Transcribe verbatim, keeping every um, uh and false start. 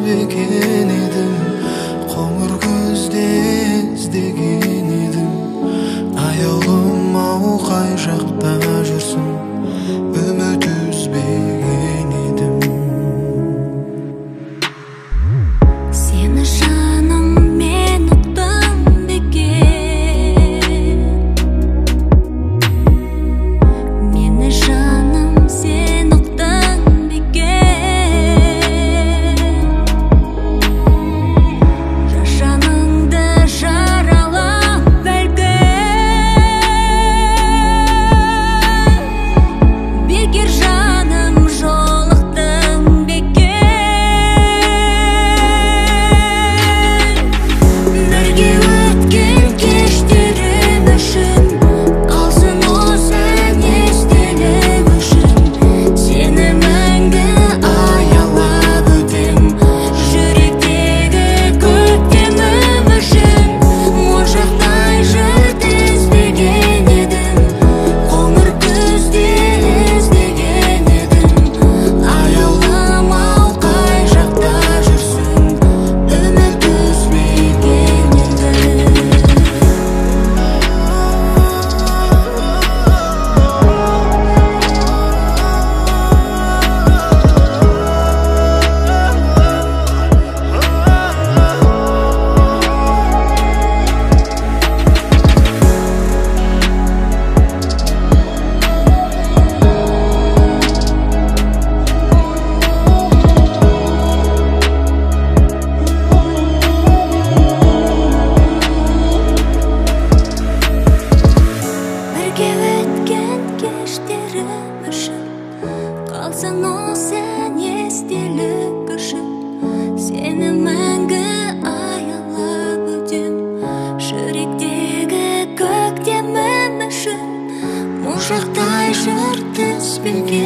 түзбеген едім, қоңыр көзде іздеген едім. Аяулым ау қай жақта жүрсің, үміт үзбеген едім. Сені жаным мен ұқтым бекен, мені жаным сен ұқтың бекен. Жаныңды жаралап бәлкім, бекер жаным жолықтың бекен. Бірге өткен кештерім үшін қалсын осы ән естелік үшін. Сені мәңгі аялап өтем, жүректегі көктемім үшін. Моншақтай жұрт іздеген едім, қоңыр күзде іздеген едім. Аяулым ау қай жақта жүрсің, үміт үзбеген едім. Бірге өткен кештерім үшін қалсын осы ән естелік үшін. Сені мәңгі аялап өтем, жүректегі көктемім үшін. Моншақтай жұрт іздеген